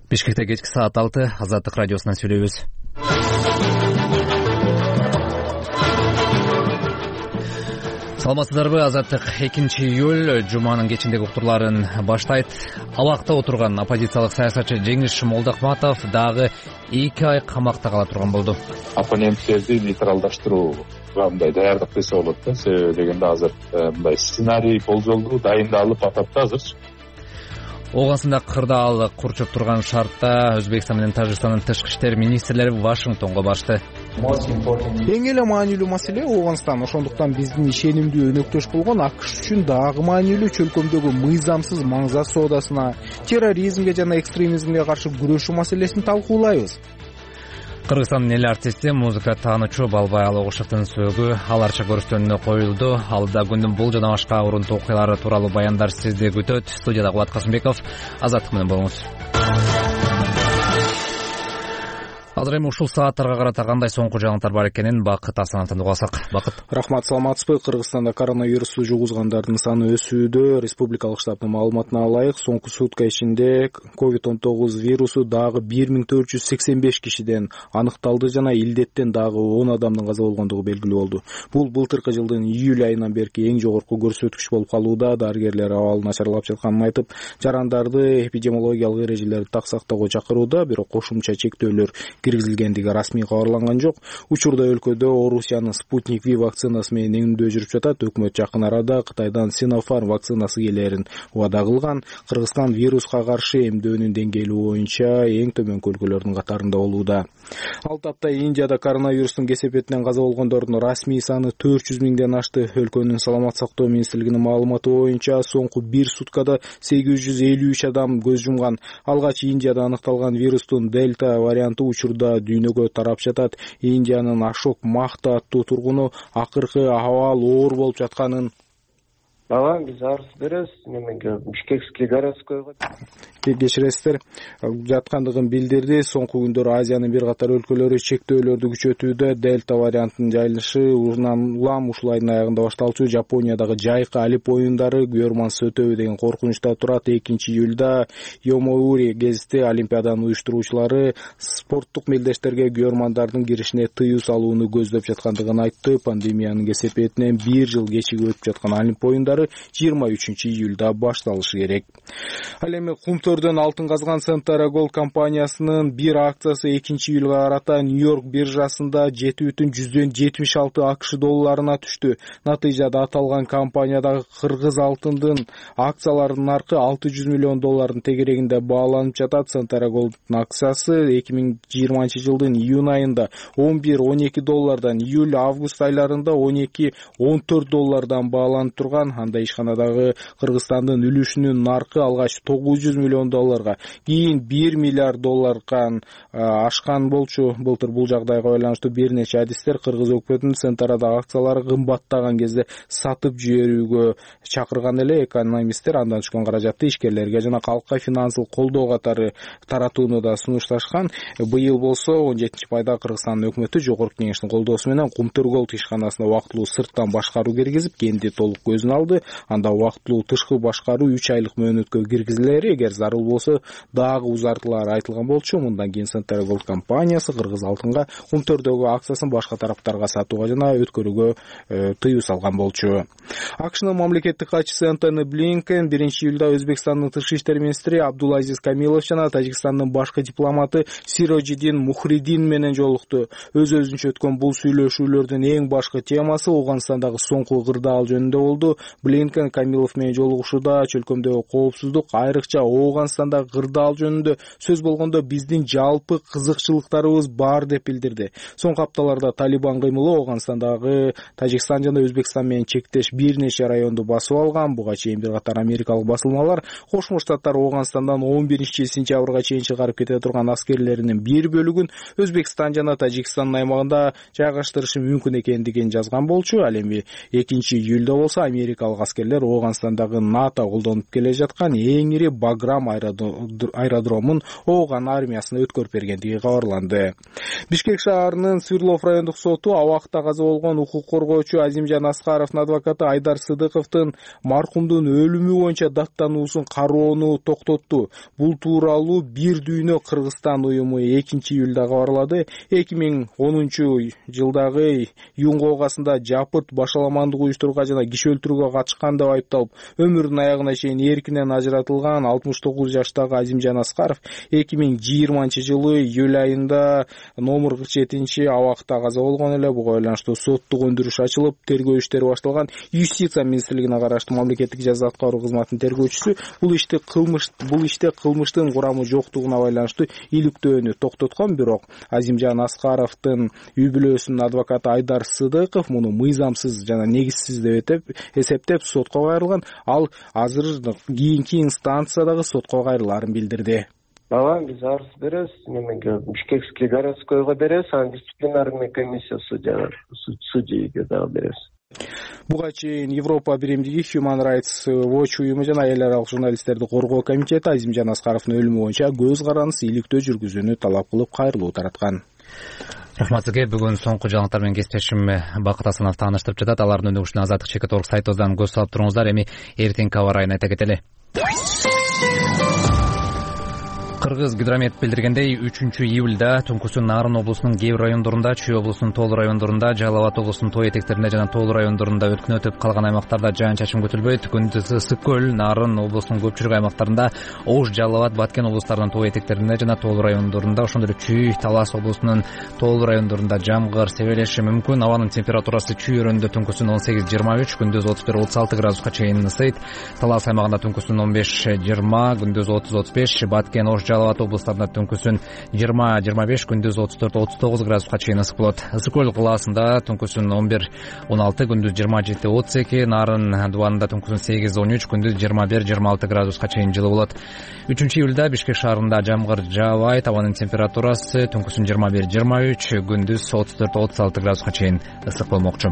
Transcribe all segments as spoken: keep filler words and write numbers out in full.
Бишкекте кечки саат алты, Азаттык радиосунан сүйлөйбүз. Саламатсыздарбы? Азаттык экинчи июль жуманын кечиндеги уктурларын баштайт. Абакта отурган оппозициялык саясатчы Жеңиш Молдокматов дагы эки ай камакта кала турган болду. Оппоненттерди нейтралдаштырууга мындай даярдык десе болот да. Себеби дегенде азыр мындай сценарий болжолдуу дайындалып атат азырчы. Оогансында кырдаал курчуп турган шартта Өзбекстан менен Тажикстандын тышкы иштер министрлери Вашингтонго барышты. Эң эле маанилүү маселе Ооган, ошондуктан биздин ишенимдүү өнөктөш болгон АКШ үчүн дагы маанилүү чөлкөмдөгү мыйзамсыз маңзат соодасына, терроризмге жана экстремизмге каршы күрөшүү маселесин талкуулайбыз. Кыргызстандын эл артисти, музыка таануучу Балбай Алогушевдин сөөгү аларча көрсөтүүнү коюлду. Алда күндүн бул жана башка урунтуу окуялары тууралуу баяндар сизди күтөт. Студияда Кубат Касымбеков. Азаттык менен болуңуз. Азыр эми ушул сааттарга карата кандай соңку жаңылыктар бар экенин Бакыт Асановдон угасак. Бакыт. Рахмат, саламатсызбы? Кыргызстанда коронавирусту жугузгандардын саны өсүүдө. Республикалык штабтын маалыматына алайык, соңку сутка ичинде ковид он тогуз вирусу дагы бир миң төрт жүз сексен беш кишиден аныкталды жана илдеттен дагы он адамдын каза болгондугу белгилүү болду. Бул былтыркы жылдын июль айынан берки эң жогорку көрсөткүч болуп калууда. Дарыгерлер абал начарлап жатканын айтып, жарандарды эпидемиологиялык эрежелерди так сактоого чакырууда, бирок кошумча чектөөлөр киргизилгендиги расмий кабарланган жок. Учурда өлкөдө Орусиянын Спутник V вакцинасы менен эмдөө жүрүп жатат. Өкмөт жакын арада Кытайдан Sinopharm вакцинасы келерин убада кылган. Кыргызстан вируска каршы эмдөөнүн деңгээли боюнча эң төмөнкү өлкөлөрдүн катарында болууда. Ал тапта Индияда коронавирустун кесепетинен каза болгондордун расмий саны төрт жүз миңден ашты. Өлкөнүн саламат сактоо министрлигинин маалыматы боюнча соңку бир суткада сегиз жүз элүү үч адам көз жумган. Алгач Индияда аныкталган вирустун дельта варианты учурда дүйнөгө тарап жатат. Индиянын Ашок Махта аттуу тургуну акыркы абал оор болуп жатканын Ага, биз арыз беребиз немеге Бишкекский городскойго. Кечиресиздер, жаткандыгын билдирди. Соңку күндөр Азиянын бир катар өлкөлөрү чектөөлөрдү күчөтүүдө. Дельта вариантынын жайылышы улам ушул айдын аягында башталчу. Жапониядагы жайкы Олимп оюндары күйөрмансыз өтөбү деген коркунучта турат. экинчи июлда Йомоури гезити Олимпиаданын уюштуруучулары спорттук мелдештерге күйөрмандардын киришине тыюу салууну көздөп жаткандыгын айтты. Пандемиянын кесепетинен бир жыл кечигип өтүп жаткан Олимп оюндары жыйырма үчүнчү июлда башталышы керек. Ал эми кумтөрдөн алтын казган Centara Gold компаниясынын бир акциясы экинчи июлга карата Нью-Йорк биржасында жети бүтүн жүздөн жетимиш алты АКШ долларына түштү. Натыйжада аталган компаниядагы кыргыз алтындын акцияларынын наркы алты жүз миллион доллардын тегерегинде бааланып жатат. Centara Gold'ун акциясы эки миң жыйырманчы жылдын июнь айында он бир он эки доллардан, июль-август айларында он эки он төрт доллардан бааланып турган. Анда ишканадагы Кыргызстандын үлүшүнүн наркы алгач тогуз жүз миллион долларга, кийин бир миллиард долларга ашкан болчу. Былтыр бул жагдайга байланыштуу бир нече адистер Кыргыз өкмөтүнүн Centara'дагы акциялары кымбаттаган кезде сатып жиберүүгө чакырган эле. Экономисттер андан түшкөн каражатты ишкерлерге жана калкка финансылык колдоо катары таратууну да сунушташкан. Быйыл болсо он жетинчи майда Кыргызстандын өкмөтү Жогорку Кеңештин колдоосу менен Кумтөр Голд ишканасына убактылуу сырттан башкаруу киргизип, кенди толук көзүн алды. Анда убактылуу тышкы башкаруу үч айлык мөөнөткө киргизилери, эгер зарыл болсо дагы узартылары айтылган болчу. Мындан кийин Centara Gold компаниясы кыргыз алтынга кумтөрдөгү акциясын башка тараптарга сатууга жана өткөрүүгө э, тыюу салган болчу. АКШнын мамлекеттик катчысы Антони Блинкен биринчи июлда Өзбекстандын тышкы иштер министри Абдулазиз Камилов жана Тажикстандын башкы дипломаты Сироджидин Мухридин менен жолукту. Өз-өзүнчө өткөн бул сүйлөшүүлөрдүн эң башкы темасы Оогандагы соңку кырдаал жөнүндө болду. Блинкен Камилов менен жолугушууда чөлкөмдөгү коопсуздук, айрыкча Оогандагы кырдаал жөнүндө сөз болгондо биздин жалпы кызыкчылыктарыбыз бар деп билдирди. Соңку апталарда Талибан кыймылы Оогандагы Тажикстан жана Өзбекстан менен чектеш бир нече районду басып алган. Буга чейин бир катар америкалык басылмалар Кошмо Штаттар Ооганстандан он биринчи сентябрга чейин чыгарып кете турган аскерлеринин бир бөлүгүн Өзбекстан жана Тажикстандын аймагында жайгаштырышы мүмкүн экендигин жазган болчу. Ал эми экинчи июлда болсо америкалык аскерлер Ооганстандагы НАТО колдонуп келе жаткан эң ири Баграм аэродромун Ооган армиясына өткөрүп бергендиги кабарланды. Бишкек шаарынын Свердлов райондук соту абакта каза болгон укук коргоочу Азимжан Аскаровдун адвокаты Айдар Сыдыковдун маркумдун өлүмү боюнча даттануусун кароону токтотту. Бул тууралуу Бир дүйнө Кыргызстан уюму экинчи июлда кабарлады. эки миң онунчу жылдагы июнь оогасында жапырт башаламандык уюштурууга жана киши өлтүрүүгө катышкан деп айыпталып, өмүрүнүн аягына чейин эркинен ажыратылган алтымыш тогуз жаштагы Азимжан Аскаров эки миң жыйырманчы жылы июль айында номер кырк жетинчи абакта каза болгон эле. Буга байланыштуу соттук өндүрүш ачылып, тергөө иштери башталган. Юстиция министрлигине караштуу мамлекеттик жаза аткаруу кызматынын тергөөчүсү бул ишти кылмыш бул иште кылмыштын курамы жоктугуна байланыштуу иликтөөнү токтоткон, бирок Азимжан Аскаровдун үй бүлөсүнүн адвокаты Айдар Сыдыков муну мыйзамсыз жана негизсиз деп эсептеп сотко кайрылган. Ал азыр кийинки инстанциядагы сотко кайрылаарын билдирди. Ага, биз арыз беребиз, немеге Бишкекский городскойго беребиз, анан дисциплинарный комиссия судья судьяга дагы беребиз. Буга чейин Европа биримдиги Human Rights Watch уюму жана эл аралык журналисттерди коргоо комитети Азимжан Аскаровдун өлүмү боюнча көз карандысыз иликтөө жүргүзүүнү талап кылып кайрылуу тараткан. Рахмат сизге. Бүгүн соңку жаңылыктар менен кесиптешим Бакыт Асанов тааныштырып жатат. Алардын өнүгүшүнө азаттык чекит орг сайтыбыздан көз салып туруңуздар. Эми эртеңки аба ырайын айта кетели. Кыргыз гидромет билдиргендей, үчүнчү июлда Түнкүсүн Нарын облусунун кээ бир райондорунда, Чүй облусунун Тоол райондорунда, Жалал Абад облусунун Тоо этектеринде жана Тоол райондорунда өткөн өтүп калган аймактарда жаан-чачын күтүлбөйт. Күндүз ысык көл, Нарын облусунун көпчүлүк аймактарында, Ош, Жалал Абад, Баткен облустарынын Тоо этектеринде жана Тоол райондорунда, ошондой эле Чүй, Талас облусунун Тоол райондорунда жамгыр себелеши мүмкүн. Абанын температурасы Чүй өрөөнүндө түнкүсүн он сегиз жыйырма үч, күндүз отуз бир отуз алты градуска чейин ысыйт. Талас аймагында түнкүсүн он беш жыйырма, күндүз отуз отуз беш, Баткен, Ош, Жалал Абад облустарында түнкүсүн жыйырма жыйырма беш, күндүз отуз төрт отуз тогуз градуска чейин ысык болот. Ысык көл кылаасында түнкүсүн он бир он алты, күндүз жыйырма жети отуз эки, Нарын дубанында түнкүсүн сегиз он үч, күндүз жыйырма бир жыйырма алты градуска чейин жылы болот. үчүнчү июлда Бишкек шаарында жамгыр жаабайт. Абанын температурасы түнкүсүн жыйырма бир жыйырма үч, күндүз отуз төрт отуз алты градуска чейин ысык болмокчу.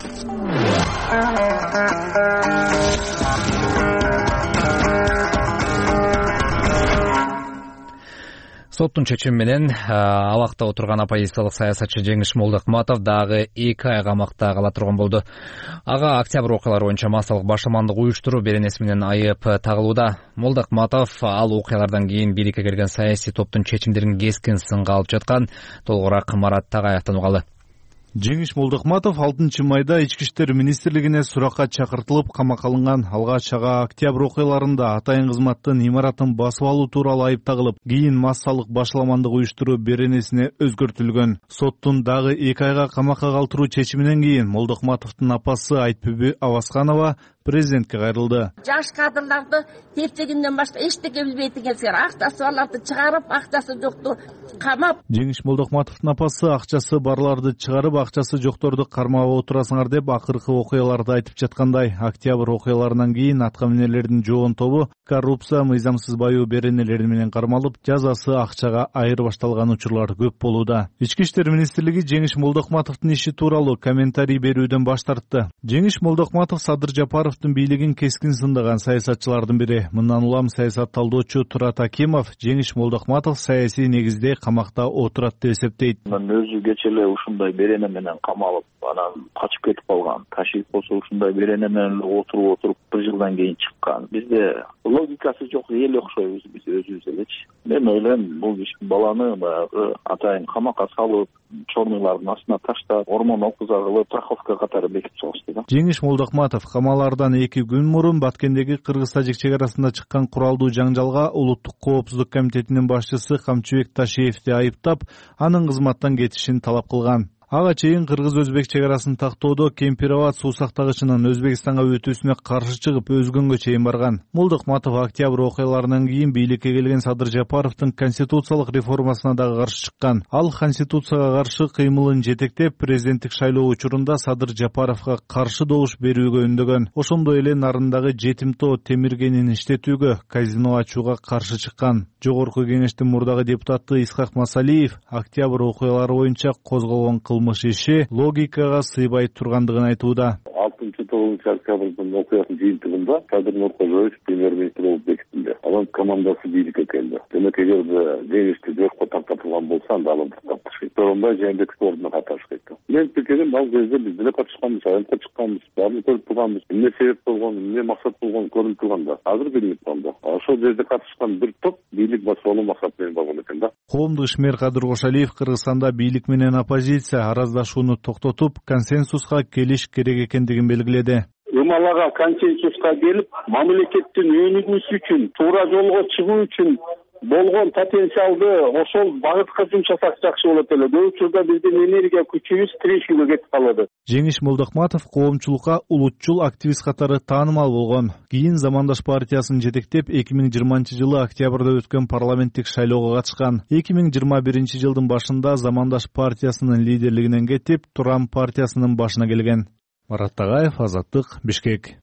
Соттун чечими менен абакта отурган оппозициялык саясатчы Жеңиш Молдокматов дагы эки ай камакта кала турган болду. Ага октябрь окуялары боюнча массалык башаламандык уюштуруу беренеси менен айып тагылууда. Молдокматов ал окуялардан кийин бийликке келген саясий топтун чечимдерин кескин сынга алып жаткан. Толугураак Марат Тагаяктан угалы. Жеңиш Молдокматов алтынчы майда Ички иштер министрлигине суракка чакыртылып камакка алынган. Алгач ага октябрь окуяларында атайын кызматтын имаратын басып алуу тууралуу айып тагылып, кийин массалык башаламандык уюштуруу беренесине өзгөртүлгөн. Соттун дагы эки айга камакка калтыруу чечиминен кийин Молдокматовдун апасы Айтбүбү Авасканова президентке кайрылды. Жаш кадрларды тепчегинден башка эчтеке билбейт экенсиңер. Акчасы барларды чыгарып, акчасы жокту камап. Жеңиш Молдокматовдун апасы акчасы барларды чыгарып, акчасы жокторду кармап отурасыңар деп акыркы окуяларды айтып жаткандай. Октябрь окуяларынан кийин атка минерлердин жоон тобу коррупция, мыйзамсыз баюу беренелери менен кармалып, жазасы акчага айырбашталган учурлар көп болууда. Ички иштер министрлиги Жеңиш Молдокматовдун иши тууралуу комментарий берүүдөн баш тартты. Жеңиш Молдокматов Садыр Жапаровдун бийлигин кескин сындаган саясатчылардын бири. Мындан улам саясат талдоочу Турат Акимов Жеңиш Молдокматов саясий негизде камакта отурат деп эсептейт. Өзү кече эле ушундай берене менен камалып, анан качып кетип калган. Ташиев болсо ушундай берене менен отуруп отуруп бир жылдан кийин чыккан. Бизде логикасы жок эл окшойбуз биз өзүбүз элечи. Мен ойлойм, бул баланы баягы атайын камакка салып, чорныйлардын астына таштап, ормон окуза кылып, страховка катары бекитип салышты да. Жеңиш Молдокматов камалаардан эки күн мурун Баткендеги Кыргыз-Тажик чек арасында чыккан куралдуу жаңжалга Улуттук коопсуздук комитетинин башчысы Камчыбек Ташиевди айыптап, анын кызматтан кетишин талап кылган. Ага чейин кыргыз-өзбек чек арасын тактоодо Кемпироват суу сактагычынын Өзбекстанга өтүүсүнө каршы чыгып өзгөнгө чейин барган. Молдокматов октябрь окуяларынан кийин бийликке келген Садыр Жапаровдун конституциялык реформасына дагы каршы чыккан. Ал конституцияга каршы кыймылын жетектеп, президенттик шайлоо учурунда Садыр Жапаровго каршы добуш берүүгө үндөгөн. Ошондой эле нарындагы жетим тоо темиргенин иштетүүгө, казино ачууга каршы чыккан. Жогорку кеңештин мурдагы депутаты Исхак Масалиев октябрь окуялары боюнча козголгон кылмыш иши логикага сыйбай тургандыгын айтууда. алтынчы тогузунчу октябрдын окуясынын жыйынтыгында Садыр Нуркожоевич премьер-министр болуп бекитилди. Анын командасы бийликке келди. Демек эгерде жеңишти жокко тартылган болсо анда ал тапташпайт. Торонбай Жээнбековдун ордуна катышпайт. Мен пикирим ал кезде биз деле катышканбыз, аянтка чыкканбыз, баарын көрүп турганбыз. Эмне себеп болгон, эмне максат болгон көрүнүп турганда. Азыр билинип калды. Ошол жерде катышкан бир топ бийлик басуулуу максат менен болгон экен да. Коомдук ишмер Кадыр Кошалиев Кыргызстанда бийлик менен оппозиция араздашууну токтотуп, консенсуска келиш керек экендигин белгиледи. Умалага консенсуска келип, мамлекеттин өнүгүүсү үчүн, туура жолго чыгуу үчүн болгон потенциалды ошол багытка жумшасак жакшы болот эле. Көп учурда биздин энергия күчүбүз тирешүүгө кетип калды. Жеңиш Молдокматов коомчулукка улутчул активист катары таанымал болгон. Кийин Замандаш партиясын жетектеп эки миң жыйырманчы жылы октябрда өткөн парламенттик шайлоого катышкан. эки миң жыйырма биринчи жылдын башында Замандаш партиясынын лидерлигинен кетип, Турам партиясынын башына келген. Марат Тагаев, Азаттык, Бишкек.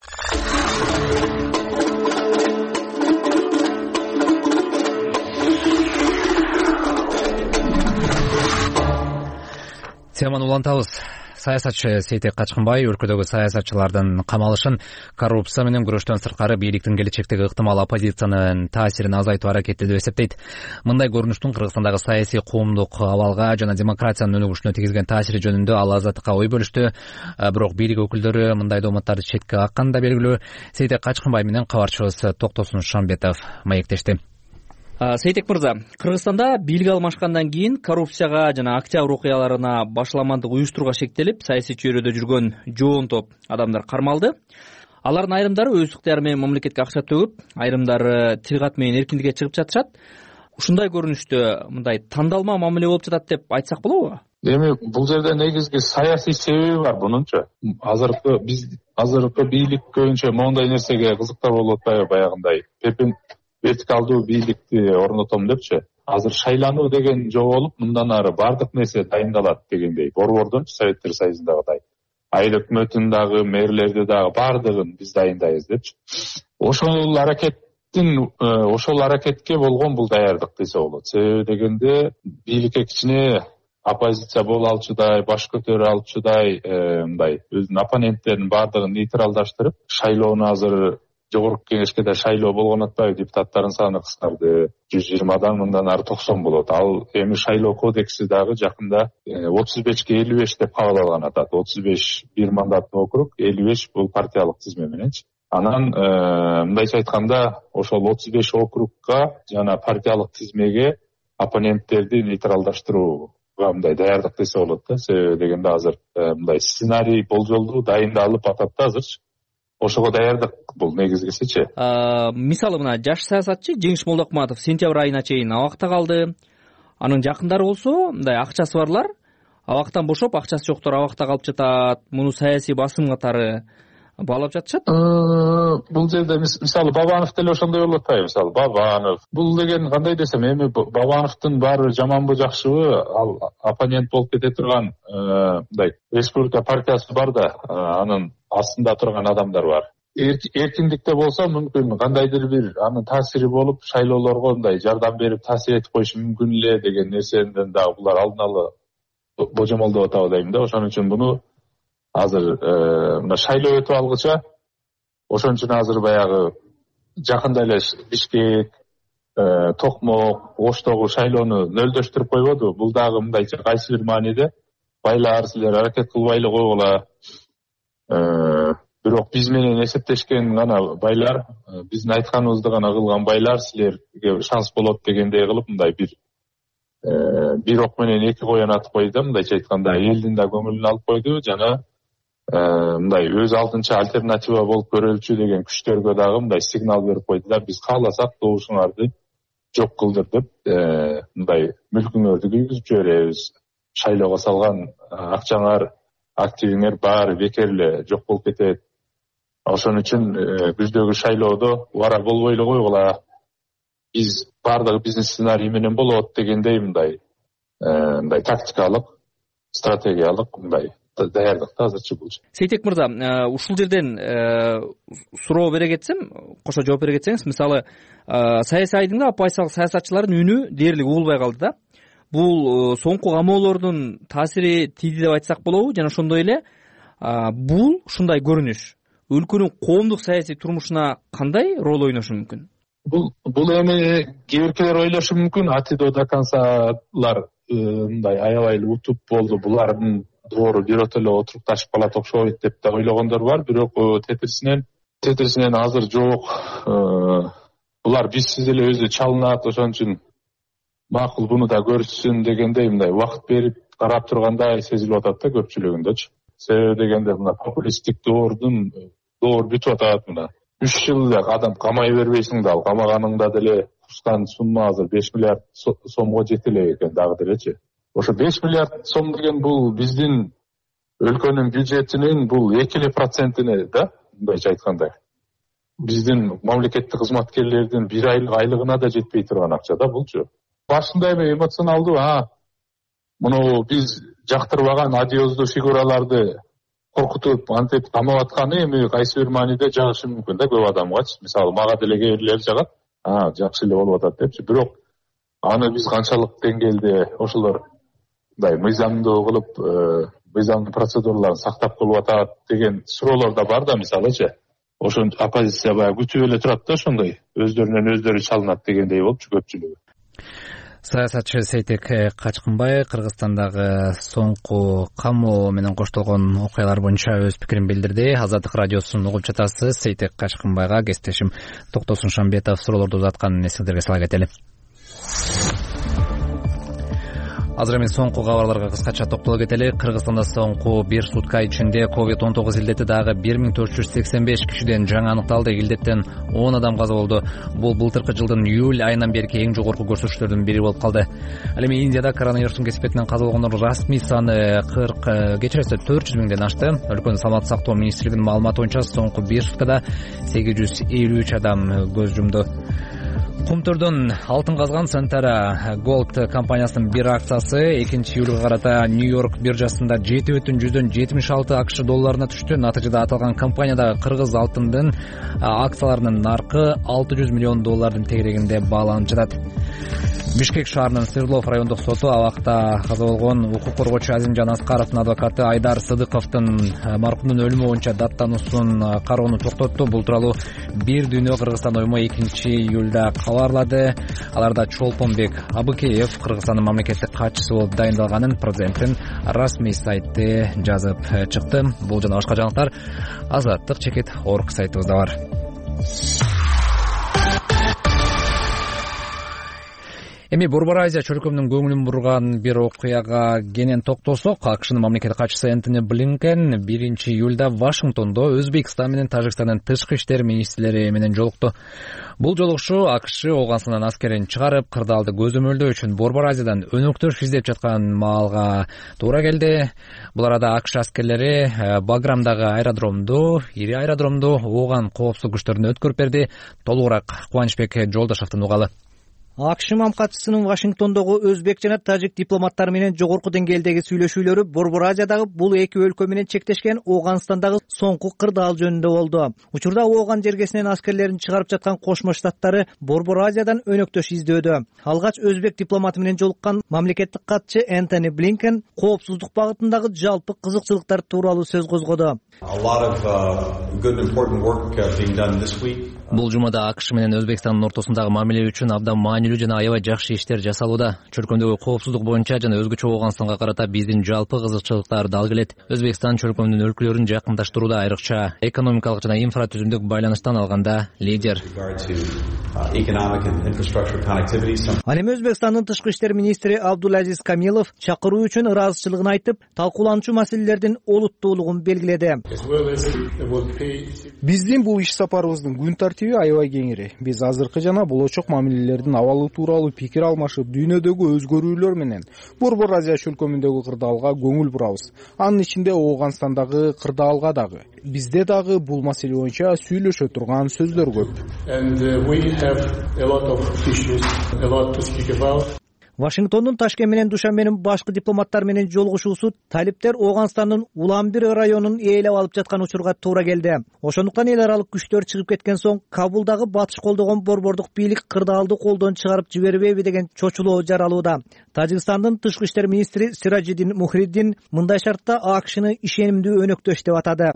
Теманы улантабыз. Саясатчы Сейтек Качкынбай өлкөдөгү саясатчылардын камалышын коррупция менен күрөштөн сырткары бийликтин келечектеги ыктымал оппозициянын таасирин азайтуу аракети деп эсептейт. Мындай көрүнүштүн Кыргызстандагы саясий коомдук абалга жана демократиянын өнүгүшүнө тийгизген таасири жөнүндө ал Азаттыкка ой бөлүштү. Бирок бийлик өкүлдөрү мындай дооматтарды четке какканы да белгилүү. Сейтек Качкынбай менен кабарчыбыз Токтосун Шамбетов маектешти. Сейтек мырза, Кыргызстанда бийлик алмашкандан кийин коррупцияга жана октябрь окуяларына башаламандык уюштурууга шектелип, саясий чөйрөдө жүргөн жоон топ адамдар кармалды. Алардын айрымдары өз ыктыяры менен мамлекетке акча төгүп, айрымдары тил кат менен эркиндикке чыгып жатышат. Ушундай көрүнүштө мындай тандалма мамиле болуп жатат деп айтсак болобу? Эми бул жерде негизги саясий себеби бар бунунча. Азыркы биз азыркы бийлик көбүнчө моундай нерсеге кызыктар болуп атпайбы, баягындай пепин вертикалдуу бийликти орнотом депчи. Азыр шайлануу деген жоголуп, мындан ары бардык нерсе дайындалат дегендей. Борбордон Советтер Союзундагыдай. Айыл өкмөтүн дагы, мэрлерди дагы бардыгын биз дайындайбыз депчи. Ошол аракеттин, ошол аракетке болгон бул даярдык десе болот. Себеби дегенде бийликке кичине оппозиция боло алчудай, баш көтөрө алчудай, мындай өзүнүн оппоненттерин бардыгын нейтралдаштырып, шайлоону азыр жогорку кеңешке да шайлоо болгон атпайбы, депутаттардын саны кыскарды. жүз жыйырмадан мындан ары токсон болот. Ал эми шайлоо кодекси дагы жакында отуз бешке элүү беш деп кабыл алган атат. отуз беш бир мандаттуу округ, элүү беш бул партиялык тизме мененчи. Анан мындайча айтканда, ошол отуз беш округга жана партиялык тизмеге оппоненттерди нейтралдаштырууга мындай даярдык десе болот да. Себеби дегенде азыр мындай сценарий болжолдуу дайындалып атат да азырчы. Ошого даярдык бул негизгисичи. Мисалы мына жаш саясатчы Жеңиш Молдокматов сентябрь айына чейин абакта калды. Анын жакындары болсо, мындай акчасы барлар абактан бошоп, акчасы жоктор абакта калып жатат. Муну саясий басым катары баалап жатышат. Бул жерде мисалы Бабанов деле ошондой болуп атпайбы? Мисалы Бабанов. Бул деген кандай десем, эми Бабановдун баары жаманбы жакшыбы, ал оппонент болуп кете турган мындай республика партиясы бар да, анын астында турган адамдар бар. Эркиндикте болсо мүмкүн кандайдыр бир анын таасири болуп, шайлоолорго мындай жардам берип таасир этип коюшу мүмкүн эле деген нерседен дагы булар алдын ала божомолдоп атабы дейм да. Ошон үчүн буну азыр мына шайлоо өтүп алгыча, ошон үчүн азыр баягы жакында эле Бишкек, Токмок, Оштогу шайлоону нөлдөштүрүп койбоду. Бул дагы мындайча кайсы бир мааниде байлар силер аракет кылбай эле койгула. Бирок биз менен эсептешкен гана байлар, биздин айтканыбызды гана кылган байлар силерге шанс болот дегендей кылып, мындай бир бир ок менен эки коен атып койду. Мындайча айтканда элдин да көңүлүн алып койду жана мындай өз алдынча альтернатива болуп көрөлчү деген күчтөргө дагы мындай сигнал берип койду да, биз кааласак добушуңарды жок кылдыр деп, мындай мүлкүңөрдү күйгүзүп жиберебиз, шайлоого салган акчаңар, активиңер баары бекер эле жок болуп кетет. Ошон үчүн күздөгү шайлоодо убара болбой эле койгула. Биз баардыгы бизнес сценарий менен болот дегендей мындай мындай тактикалык, стратегиялык мындай даярдыкта азырчы бул. Сейтек мырза, ушул жерден суроо бере кетсем, кошо жооп бере кетсеңиз, мисалы, саясий айдыңда оппозициялык саясатчылардын үнү дээрлик угулбай калды да. Бул соңку камоолордун таасири тийди деп айтсак болобу? Жана ошондой эле бул ушундай көрүнүш өлкөнүн коомдук саясий турмушуна кандай роль ойношу мүмкүн? Бул бул эми кээбиркилер ойлошу мүмкүн, атидо до концалар мындай аябай эле утуп болду, булардын доору бирөтө эле отурукташып калат окшойт деп да ойлогондор бар. Бирок тетирисинен тетирисинен азыр жок. Булар бизсиз эле өзү чалынат, ошон үчүн макул буну да көрсүн дегендей мындай убакыт берип карап тургандай сезилип атат да көпчүлүгүндөчү. Себеби дегенде мына популисттик доордун доор бүтүп атат. Мына үч жыл эле адам камай бербейсиң да, ал камаганыңда деле кускан сумма азыр беш миллиард сомго жете элек экен дагы делечи. Ошо беш миллиард сом деген бул биздин өлкөнүн бюджетинин бул эки эле процентине да, мындайча айтканда. Биздин мамлекеттик кызматкерлердин бир айлык айлыгына да жетпей турган акча да булчу. Башында эми эмоционалдуу, а муну биз жактырбаган одиоздуу фигураларды коркутуп антип камап атканы эми кайсы бир мааниде жагышы мүмкүн да көп адамгачы. Мисалы мага деле кээ бирлер жагат, а жакшы эле болуп атат депчи. Бирок аны биз канчалык деңгээлде ошолор мындай мыйзамдуу кылып, мыйзамдуу процедураларын сактап кылып атат деген суроолор да бар да, мисалычы. Ошон оппозиция баягы күтүп эле турат да, ошондой өздөрүнөн өздөрү чалынат дегендей болупчу көпчүлүгү. Саясатчы Сейтек Качкынбай Кыргызстандагы соңку камоо менен коштолгон окуялар боюнча өз пикирин билдирди. Азаттык радиосун угуп жатасыз. Сейтек Качкынбайга кесиптешим Токтосун Шамбетов суроолорду узаткан эсиңиздерге сала кетели. Азыр эми соңку кабарларга кыскача токтоло кетели. Кыргызстанда соңку бир сутка ичинде ковид он тогуз илдети дагы бир миң төрт жүз сексен беш кишиден жаңы аныкталды. Илдеттен он адам каза болду. Бул былтыркы жылдын июль айынан берки эң жогорку көрсөтүштөрдүн бири болуп калды. Ал эми Индияда коронавирустун кесепетинен каза болгондордун расмий саны кырк кечирсе төрт жүз миңден ашты. Өлкөнүн саламаттык сактоо министрлигинин маалыматы боюнча соңку бир суткада сегиз жүз элүү үч адам көз жумду. Кумтурдун алтын казган Santara Gold компаниясынын бир акциясы экинчи июлга карата Нью-Йорк биржасында жети бүтүн жүздөн жетимиш алты акш долларына түштү. Натыйжада аталган компанияда кыргыз алтындын акцияларынын наркы алты жүз миллион доллардын тегерегинде бааланып жатат. Бишкек шаарынын Свердлов райондук соту абакта каза болгон укук коргоочу Азимжан Аскаровдун адвокаты Айдар Сыдыковдун маркумдун өлүмү боюнча даттануусун кароону токтотту. Бул тууралуу Бир Дүйнө Кыргызстан оймо экинчи июлда кабарлады. Аларда Чолпонбек Абыкеев Кыргызстандын мамлекеттик катчысы болуп дайындалганын президенттин расмий сайты жазып чыкты. Бул жана башка жаңылыктар Азаттык чекит орг сайтыбызда бар. Эми Борбор Азия чөлкөмүнүн көңүлүн бурган бир окуяга кенен токтолсок, АКШнын мамлекеттик катчысы Энтони Блинкен биринчи июлда Вашингтондо Өзбекстан менен Тажикстандын тышкы иштер министрлери менен жолукту. Бул жолугушуу АКШ Ооганстандан аскерин чыгарып, кырдаалды көзөмөлдөө үчүн Борбор Азиядан өнөктөш издеп жаткан маалга туура келди. Бул арада АКШ аскерлери Баграмдагы аэродромду, ири аэродромду Ооган коопсуздук күчтөрүнө өткөрүп берди. Толугураак Кубанычбек Жолдошевдун угалы. АКШ мамкатчысынын Вашингтондогу өзбек жана тажик дипломаттары менен жогорку деңгээлдеги сүйлөшүүлөрү Борбор Азиядагы бул эки өлкө менен чектешкен Ооганстандагы соңку кырдаал жөнүндө болду. Учурда Ооган жергесинен аскерлерин чыгарып жаткан Кошмо Штаттары Борбор Азиядан өнөктөш издөдө. Алгач өзбек дипломаты менен жолуккан мамлекеттик катчы Энтони Блинкен коопсуздук багытындагы жалпы кызыкчылыктар тууралуу сөз козгоду. Бул жумада АКШ менен Өзбекстандын ортосундагы мамиле үчүн абдан маанилүү жана аябай жакшы иштер жасалууда. Чөлкөмдөгү коопсуздук боюнча жана өзгөчө Ооганстанга карата биздин жалпы кызыкчылыктар дал келет. Өзбекстан чөлкөмдүн өлкөлөрүн жакындаштырууда, айрыкча экономикалык жана инфратүзүмдүк байланыштан алганда лидер. Ал эми Өзбекстандын тышкы иштер министри Абдулазиз Камилов чакыруу үчүн ыраазычылыгын айтып, талкууланчу маселелердин олуттуулугун белгиледи. Биздин бул иш сапарыбыздын күн тартиби перспектива аябай кеңири. Биз азыркы жана болочок мамилелердин абалы тууралуу пикир алмашып, дүйнөдөгү өзгөрүүлөр менен Борбор Азия чөлкөмүндөгү кырдаалга көңүл бурабыз. Анын ичинде Ооганстандагы кырдаалга дагы. Бизде дагы бул маселе боюнча сүйлөшө турган сөздөр көп. Вашингтондун Ташкент менен Душанбенин башкы дипломаттар менен жолугушуусу талиптер Ооганстандын Улан-Бир районун ээлеп алып жаткан учурга туура келди. Ошондуктан эл аралык күчтөр чыгып кеткен соң Кабулдагы батыш колдогон борбордук бийлик кырдаалды колдон чыгарып жибербейби деген чочулоо жаралууда. Тажикстандын тышкы иштер министри Сиражиддин Мухриддин мындай шартта АКШны ишенимдүү өнөктөш деп атады.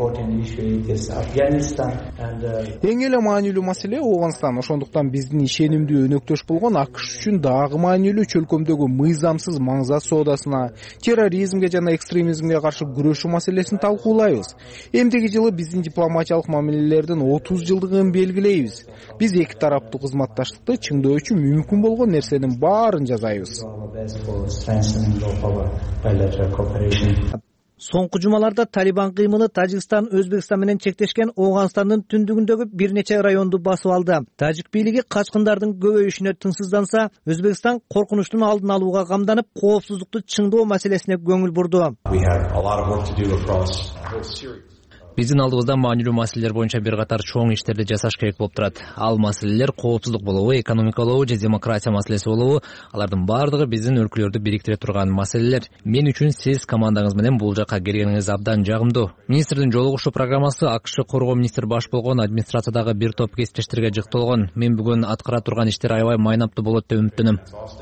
Эң эле маанилүү маселе Ооганстан. Ошондуктан биздин ишенимдүү өнөктөш болгон АКШ үчүн дагы маанилүү чөлкөмдөгү мыйзамсыз маңзат соодасына, терроризмге жана экстремизмге каршы күрөшүү маселесин талкуулайбыз. Эмдеги жылы биздин дипломатиялык мамилелердин отуз жылдыгын белгилейбиз. Биз эки тараптуу кызматташтыкты чыңдоо үчүн мүмкүн болгон нерсенин баарын жасайбыз. Соңку жумаларда Талибан кыймылы Тажикстан Өзбекстан менен чектешкен Ооганстандын түндүгүндөгү бир нече районду басып алды. Тажик бийлиги качкындардын көбөйүшүнө тынчсызданса, Өзбекстан коркунучтун алдын алууга камданып, коопсуздукту чыңдоо маселесине көңүл бурду. Биздин алдыбызда маанилүү маселелер боюнча бир катар чоң иштерди жасаш керек болуп турат. Ал маселелер коопсуздук болобу, экономика болобу же демократия маселеси болобу, алардын баардыгы биздин өлкөлөрдү бириктире турган маселелер. Мен үчүн сиз командаңыз менен бул жакка келгениңиз абдан жагымдуу. Министрдин жолугушуу программасы АКШ коргоо министри баш болгон администрациядагы бир топ кесиптештерге жыкталган. Мен бүгүн аткара турган иштер аябай майнаптуу болот деп үмүттөнөм.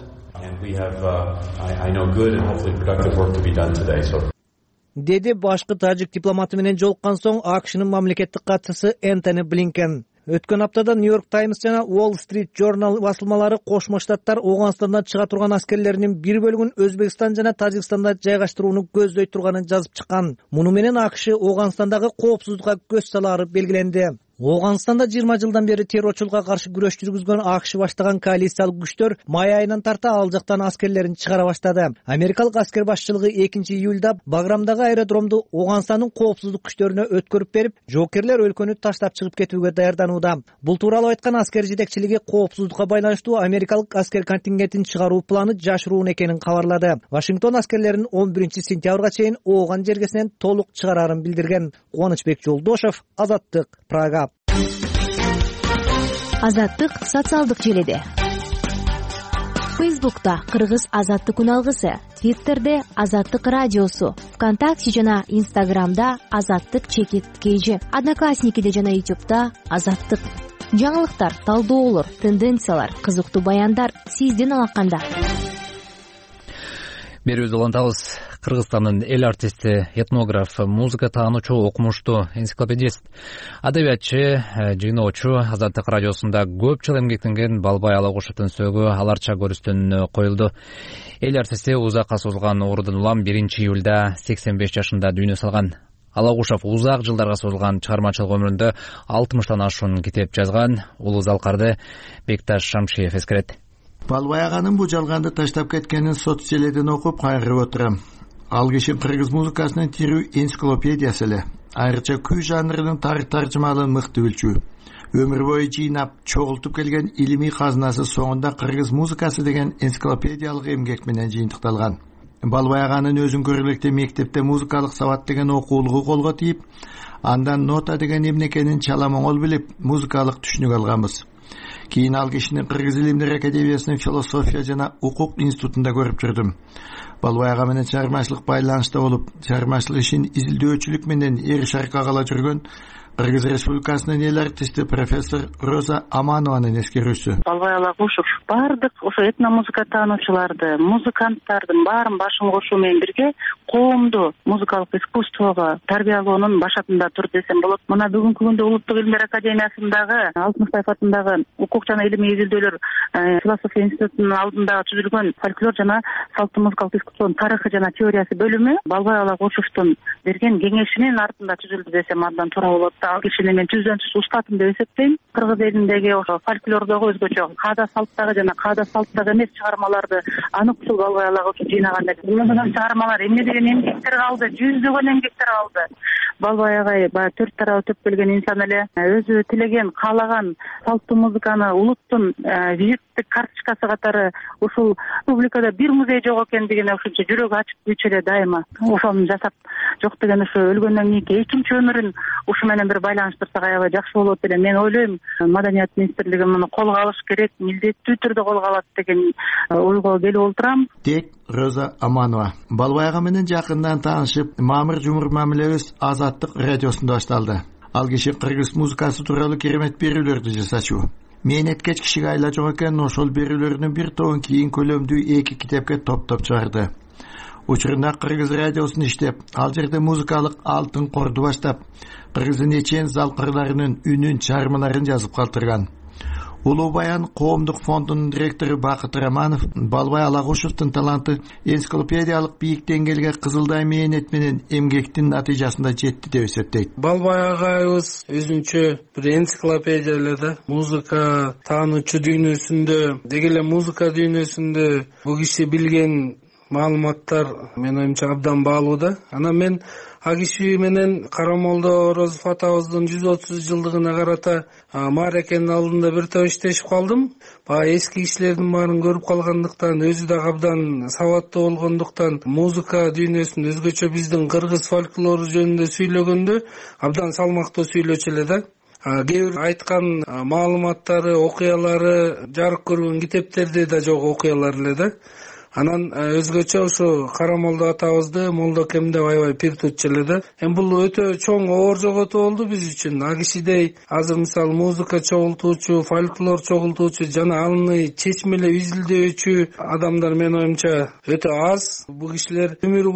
Деди башкы тажик дипломаты менен жолуккан соң АКШнын мамлекеттик катчысы Энтони Блинкен. Өткөн аптада Нью-Йорк Таймс жана Wall Street Journal басылмалары Кошмо Штаттар Ооганстандан чыга турган аскерлеринин бир бөлүгүн Өзбекстан жана Тажикстанда жайгаштырууну көздөй турганын жазып чыккан. Муну менен АКШ Ооганстандагы коопсуздукка көз салаары белгиленди. Ооганстанда жыйырма жылдан бери террорчулукка каршы күрөш жүргүзгөн АКШ баштаган коалициялык күчтөр май айынан тарта ал жактан аскерлерин чыгара баштады. Америкалык аскер башчылыгы экинчи июлда Баграмдагы аэродромду Ооганстандын коопсуздук күчтөрүнө өткөрүп берип, жоокерлер өлкөнү таштап чыгып кетүүгө даярданууда. Бул тууралуу айткан аскер жетекчилиги коопсуздукка байланыштуу америкалык аскер контингентин чыгаруу планы жашыруун экенин кабарлады. Вашингтон аскерлерин он биринчи сентябрга чейин Ооган жергесинен толук чыгарарын билдирген. Кубанычбек Жолдошев, Азаттык, Прага. Азаттык социалдык желиде. Фейсбукта Кыргыз Азаттык күн алгысы, Твиттерде Азаттык радиосу, ВКонтакте жана Инстаграмда Азаттык чекит кейжи, Одноклассникиде жана Ютубта Азаттык. Жаңылыктар, талдоолор, тенденциялар, кызыктуу баяндар сиздин алаканда. Берүүбүздү улантабыз. Кыргызстандын эл артисти, этнограф, музыка таануучу, окумуштуу, энциклопедист, адабиятчы, жыйноочу Азаттык радиосунда көп жыл эмгектенген Балбай Алагушевдин сөөгү аларча көрүстөнүнө коюлду. Эл артисти узакка созулган оорудан улам биринчи июлда сексен беш жашында дүйнө салган. Алагушев узак жылдарга созулган чыгармачылык өмүрүндө алтымыштан ашуун китеп жазган. Улуу Залкарды Бекташ Шамшиев эскерет. Балбай аганын бул жалганды таштап кеткенин соц желеден окуп кайгырып отурам. Ал киши кыргыз музыкасынын тирүү энциклопедиясы эле. Айрыкча күй жанрынын тарых таржымалын мыкты билчү. Өмүр бою жыйнап, чогултуп келген илимий казынасы соңунда кыргыз музыкасы деген энциклопедиялык эмгек менен жыйынтыкталган. Балбай аганын өзүн көргөлекте мектепте музыкалык сабат деген окуулугу колго тийип, андан нота деген эмне экенин чала моңол билип, музыкалык түшүнүк алганбыз. Кийин ал кишини Кыргыз илимдер академиясынын философия жана укук институтунда көрүп жүрдүм. Балбай ага менен чыгармачылык байланышта болуп, чыгармачылык ишин изилдөөчүлүк менен эр шаркка кала жүргөн Кыргыз Республикасынын эл артисти профессор Роза Аманованын эскерүүсү. Балбай Алагушев бардык ошо этномузыка таануучуларды, музыканттардын баарын башын кошуу менен бирге коомду музыкалык искусствого тарбиялоонун башатында тур десем болот. Мына бүгүнкү күндө Улуттук илимдер академиясындагы Алтынбаев атындагы укук жана илимий изилдөөлөр философия институтунун алдында түзүлгөн фольклор жана салттуу музыкалык искусствонун тарыхы жана теориясы бөлүмү Балбай Алагушевдун берген кеңешинин артында түзүлдү десем абдан туура болот. Ал кишини мен жүздөн жүз устатым деп эсептейм. Кыргыз элиндеги ошо фольклордогу өзгөчө каада салттагы жана каада салттагы эмес чыгармаларды анык ушул Балбай Алагушев жыйнаган эле. Мындан чыгармалар эмне деген эмгектер калды, жүздөгөн эмгектер калды. балбай агай баягы төрт тарабы төп келген инсан эле өзү тилеген каалаган салттуу музыканы улуттун визиттик карточкасы катары ушул республикада бир музей жок экендигине ушунча жүрөгү ачып күйчү эле дайыма. Ошону жасап жок деген ушу өлгөндөн кийинки экинчи өмүрүн ушу менен бир байланыштырсак аябай жакшы болот эле. Мен ойлойм, Маданият министрлиги муну колго алыш керек, милдеттүү түрдө колго алат деген ойго келип отурам. Дейт Роза Аманова. Балбай ага менен жакындан таанышып, мамыр жумур мамилебиз Азаттык радиосунда башталды. Ал киши кыргыз музыкасы тууралуу керемет берүүлөрдү жасачу. Мээнеткеч кишиге айла жок экен, ошол берүүлөрдүн бир тобун кийин көлөмдүү эки китепке топтоп чыгарды. Учурунда Кыргыз радиосун иштеп, ал жерде музыкалык алтын корду баштап, кыргыздын эчен залкырларынын үнүн, чармаларын жазып калтырган. Улуу Баян коомдук фондунун директору Бакыт Романов Балбай Алагушевдун таланты энциклопедиялык бийик деңгээлге кызылдай мээнет менен эмгектин натыйжасында жетти деп эсептейт. Балбай агайыбыз өзүнчө бир энциклопедия эле да. Музыка таануучу дүйнөсүндө, деги эле музыка дүйнөсүндө бул киши билген маалыматтар мен оюмча абдан баалуу да. Анан мен а киши менен Карамолдо Орозов атабыздын жүз отуз жылдыгына карата мааракенин алдында бир топ иштешип калдым. Баягы эски кишилердин баарын көрүп калгандыктан, өзү да абдан сабаттуу болгондуктан, музыка дүйнөсүн өзгөчө биздин кыргыз фольклору жөнүндө сүйлөгөндө абдан салмактуу сүйлөчү эле да. Кээ бир айткан маалыматтары, окуялары, жарык көргөн китептерде да жок окуялар эле да. Анан өзгөчө ушу Карамолдо атабызды Молдо Кем деп аябай пир тутчу эле да. Эми бул өтө чоң оор жоготуу болду биз үчүн. А кишидей азыр мисалы музыка чогултуучу, фольклор чогултуучу жана аны чечмеле изилдөөчү адамдар мен оюмча өтө аз. Бул кишилер өмүр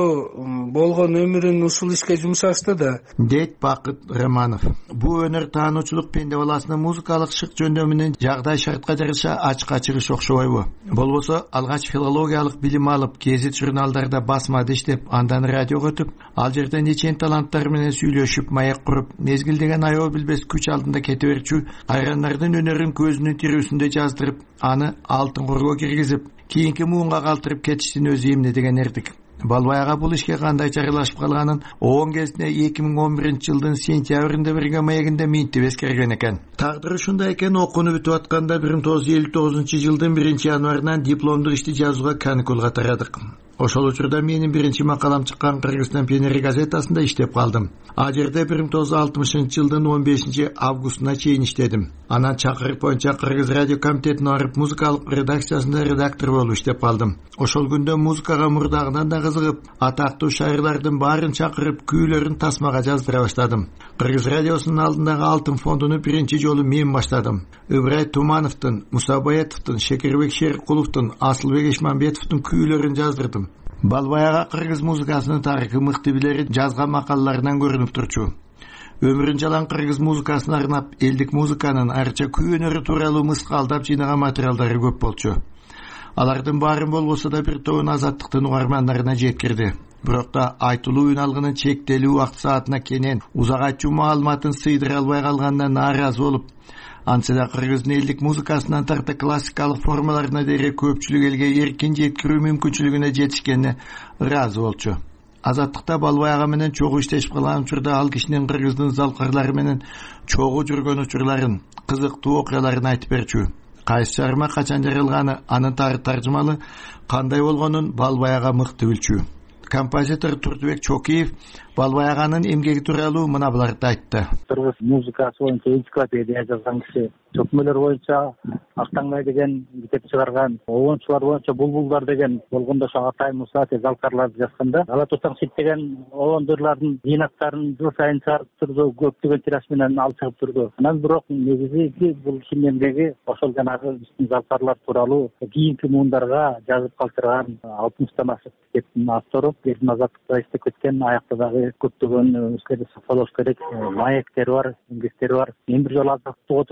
бою болгон өмүрүн ушул ишке жумшашты да. Дейт Бакыт Романов. Бул өнөр таануучулук пенде баласынын музыкалык шык жөндөмүнүн жагдай шартка жараша ачка чыгыш окшобойбу? Болбосо алгач филологиялык билим алып, гезит журналдарда басмада иштеп, андан радиого өтүп, ал жерден нечен таланттар менен сүйлөшүп, маек куруп, мезгилдеген аябы билбес күч алдында кете берчү айрандардын өнөрүн көзүнүн тирүүсүндө жаздырып, аны алтын корго киргизип, кийинки муунга калтырып кетиштин өзү эмне деген эрдик. Балбай ага бул ишке кандай чаралашып калганын он кезине эки миң он биринчи жылдын сентябрында берген маегинде минтип эскерген экен. Тагдыры ушундай экен, окууну бүтүп атканда бир миң тогуз жүз элүү тогузунчу жылдын биринчи январынан дипломдук ишти жазууга каникулга тарадык. Ошол учурда менин биринчи макалам чыккан Кыргызстан пионери газетасында иштеп калдым. А жерде бир миң тогуз жүз алтымышынчы жылдын он бешинчи августуна чейин иштедим. Анан чакырык боюнча Кыргыз радио комитетине барып, музыкалык редакциясында редактор болуп иштеп калдым. Ошол күндө музыкага мурдагынан да кызыгып, атактуу шайырлардын баарын чакырып, күүлөрүн тасмага жаздыра баштадым. Кыргыз радиосунун алдындагы алтын фондуну биринчи жолу мен баштадым. Ыбырай Тумановдун, Муса Баятовдун, Шекербек Шеркуловдун, Асылбек Ишмамбетовдун күүлөрүн жаздырдым. Балбай ага кыргыз музыкасынын тарыхы мыкты билери жазган макалаларынан көрүнүп турчу. Өмүрүн жалаң кыргыз музыкасына арнап, элдик музыканын арча күй өнөрү тууралуу мыскалдап жыйнаган материалдары көп болчу. Алардын баарын болбосо да бир тобун Азаттыктын угармандарына жеткирди. Бирок да айтылуу үн алгынын чектелүү убакыт саатына кенен узак айтчу маалыматын сыйдыра албай калганына нааразы болуп, антсе да кыргыздын элдик музыкасынан тарта классикалык формаларына дейре көпчүлүк элге эркин жеткирүү мүмкүнчүлүгүнө жетишкенине ыраазы болчу. Азаттыкта Балбай ага менен чогуу иштешип калган учурда ал кишинин кыргыздын залкырлары менен чогуу жүргөн учурларын, кызыктуу окуяларын айтып берчү. Кайсы чыгарма качан жарылганы, анын таржымалы кандай болгонун Балбай ага мыкты билчү. Композитор Турдубек Чокиев Балбай аганын эмгеги тууралуу мына буларды айтты. Кыргыз музыкасы боюнча энциклопедия жазган киши, чөкмөлөр боюнча Актаңбай деген китеп чыгарган, обончулар боюнча Булбулдар деген болгондо ошо Атай Муса залкарларды жазганда, Ала Тутаң Сит деген обондорлордун жыйнактарын жыл сайын чыгарып турду, көптөгөн тираж менен алып чыгып турду. Анан бирок негизи бул кишинин эмгеги ошол жанагы биздин залкарлар тууралуу кийинки муундарга жазып калтырган Алтымыштан ашык китептин автору, Эрдин Азаттыкта иштеп кеткен, аякта дагы көптөгөн сафалош керек маектери бар, эмгектери бар. Мен бир жолу азаттыкка отурсам,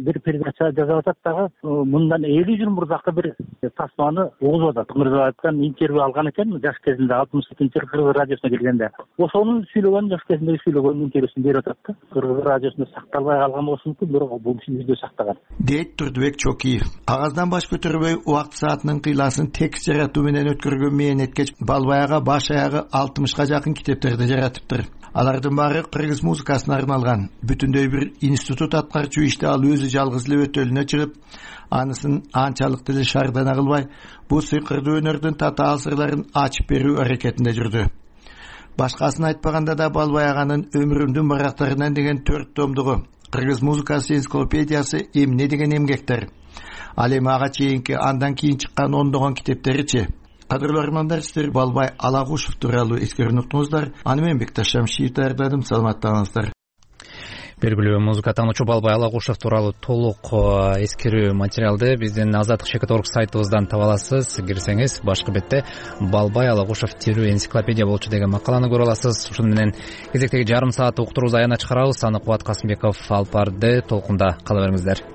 бир передача жасап атат дагы мындан элүү жыл мурдакы бир тасманы угузуп атат. Мырза айткан интервью алган экен жаш кезинде алтымыш экинчи жылы Кыргыз радиосуна келгенде. Ошонун сүйлөгөн жаш кезинде сүйлөгөн интервьюсун берип атат да. Кыргыз радиосунда сакталбай калган болушу мүмкүн, бирок бул киши видео сактаган. Дейт Турдубек Чокиев. Агаздан баш көтөрбөй убакыт саатынын кыйласын текст жаратуу менен өткөргөн мээneткеч Балбаяга баш аягы алтымышка жакын китептерди жаратыптыр. Алардын баары кыргыз музыкасына арналган. Бүтүндөй бир институт аткарчу ишти ал өзү жалгыз эле өтөлүнө чыгып, анысын анчалык деле шаардана кылбай, бул сыйкырдуу өнөрдүн татаал сырларын ачып берүү аракетинде жүрдү. Башкасын айтпаганда да Балбаяганын өмүрүмдүн барактарынан деген төрт томдугу, кыргыз музыкасы энциклопедиясы эмне деген эмгектер. Ал эми ага чейинки андан кийин чыккан ондогон китептеричи. Кадырлуу армандар, сиздер Балбай Алагушев тууралуу эскерүүнү уктуңуздар. Аны мен Бекташ Шамшиев даярдадым. Саламаттаңыздар. Белгилүү музыка таануучу Балбай Алагушев тууралуу толук эскерүү материалды биздин Азаттык чекит орг сайтыбыздан таба аласыз. Кирсеңиз башкы бетте Балбай Алагушев тирүү энциклопедия болчу деген макаланы көрө аласыз. Ушуну менен кезектеги жарым саат уктурубуз аягына чыгарабыз. Аны Кубат Касымбеков алып барды. Толкунда кала бериңиздер.